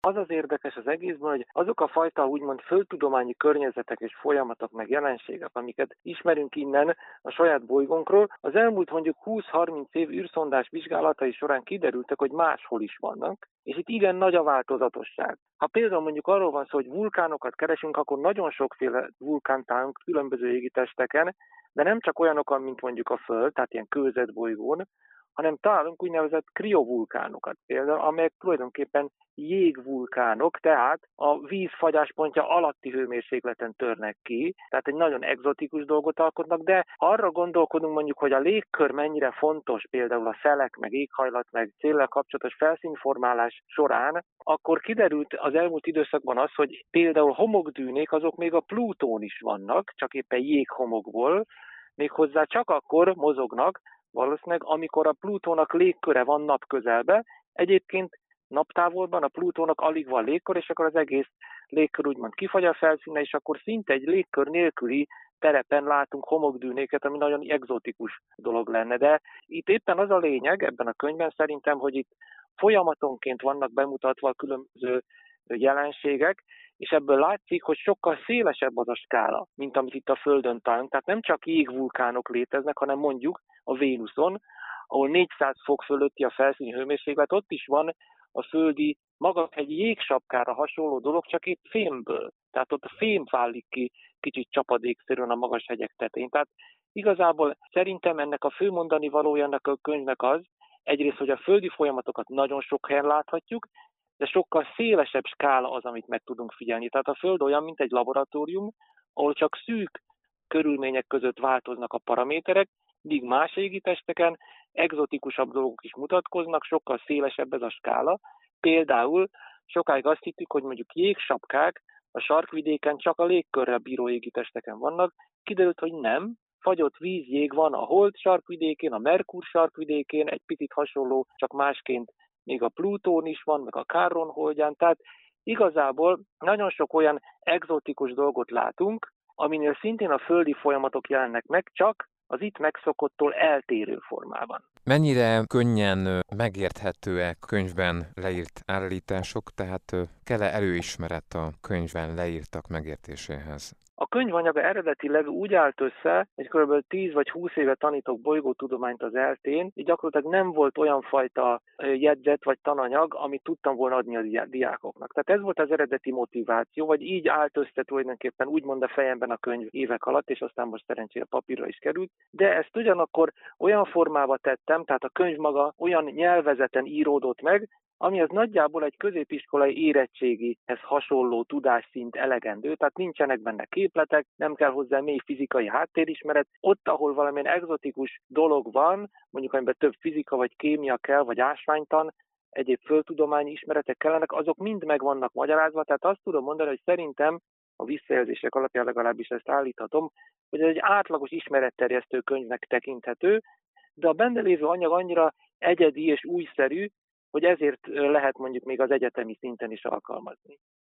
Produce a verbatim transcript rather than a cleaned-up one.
Az az érdekes az egészben, hogy azok a fajta úgymond földtudományi környezetek és folyamatok meg jelenségek, amiket ismerünk innen a saját bolygónkról, az elmúlt mondjuk húsz-harminc év űrszondás vizsgálatai során kiderültek, hogy máshol is vannak, és itt igen nagy a változatosság. Ha például mondjuk arról van szó, hogy vulkánokat keresünk, akkor nagyon sokféle vulkánt találunk különböző égitesteken, de nem csak olyanokon, mint mondjuk a Föld, tehát ilyen kőzetbolygón, hanem találunk úgynevezett kriovulkánokat például, amelyek tulajdonképpen jégvulkánok, tehát a víz fagyáspontja alatti hőmérsékleten törnek ki, tehát egy nagyon egzotikus dolgot alkotnak, de ha arra gondolkodunk mondjuk, hogy a légkör mennyire fontos például a szelek, meg éghajlat, meg széllel kapcsolatos felszínformálás során, akkor kiderült az elmúlt időszakban az, hogy például homokdűnék azok még a Plutón is vannak, csak éppen jéghomokból, méghozzá csak akkor mozognak, valószínűleg, amikor a Plutónak légköre van napközelben, egyébként naptávolban a Plutónak alig van légkör, és akkor az egész légkör úgymond kifagy a felszíne, és akkor szinte egy légkör nélküli terepen látunk homokdűnéket, ami nagyon egzotikus dolog lenne. De itt éppen az a lényeg ebben a könyvben szerintem, hogy itt folyamatonként vannak bemutatva a különböző jelenségek, és ebből látszik, hogy sokkal szélesebb az a skála, mint amit itt a Földön találunk. Tehát nem csak jégvulkánok léteznek, hanem mondjuk a Vénuszon, ahol négyszáz fok fölötti a felszíni hőmérséklet, ott is van a földi maga egy jégsapkára hasonló dolog, csak itt fémből. Tehát ott a fém válik ki kicsit csapadékszerűen a magas hegyek tetején. Tehát igazából szerintem ennek a fő mondani valója ennek a könyvnek az, egyrészt, hogy a földi folyamatokat nagyon sok helyen láthatjuk, de sokkal szélesebb skála az, amit meg tudunk figyelni. Tehát a Föld olyan, mint egy laboratórium, ahol csak szűk körülmények között változnak a paraméterek, míg más égitesteken egzotikusabb dolgok is mutatkoznak, sokkal szélesebb ez a skála. Például sokáig azt hittük, hogy mondjuk jégsapkák a sarkvidéken csak a légkörrel bíró égitesteken vannak, kiderült, hogy nem, fagyott vízjég van a Hold sarkvidékén, a Merkur sarkvidékén, egy picit hasonló, csak másként még a Plutón is van, meg a Chiron holdján, tehát igazából nagyon sok olyan egzotikus dolgot látunk, aminél szintén a földi folyamatok jelennek meg, csak az itt megszokottól eltérő formában. Mennyire könnyen megérthetőek könyvben leírt állítások, tehát kell-e előismeret a könyvben leírtak megértéséhez? A könyvanyaga eredetileg úgy állt össze, hogy kb. tíz vagy húsz éve tanítok bolygótudományt az eltén, így gyakorlatilag nem volt olyan fajta jegyzet vagy tananyag, amit tudtam volna adni a diákoknak. Tehát ez volt az eredeti motiváció, vagy így állt össze tulajdonképpen úgymond a fejemben a könyv évek alatt, és aztán most szerencsére papírra is került. De ezt ugyanakkor olyan formába tettem, tehát a könyv maga olyan nyelvezeten íródott meg, ami az nagyjából egy középiskolai érettségihez hasonló tudásszint elegendő, tehát nincsenek benne képletek, nem kell hozzá mély fizikai háttérismeret. Ott, ahol valamilyen egzotikus dolog van, mondjuk amiben több fizika vagy kémia kell, vagy ásványtan, egyéb földtudományi ismeretek kellenek, azok mind meg vannak magyarázva, tehát azt tudom mondani, hogy szerintem a visszajelzések alapján legalábbis ezt állíthatom, hogy ez egy átlagos ismeretterjesztő könyvnek tekinthető, de a benne lévő anyag annyira egyedi és újszerű, hogy ezért lehet mondjuk még az egyetemi szinten is alkalmazni.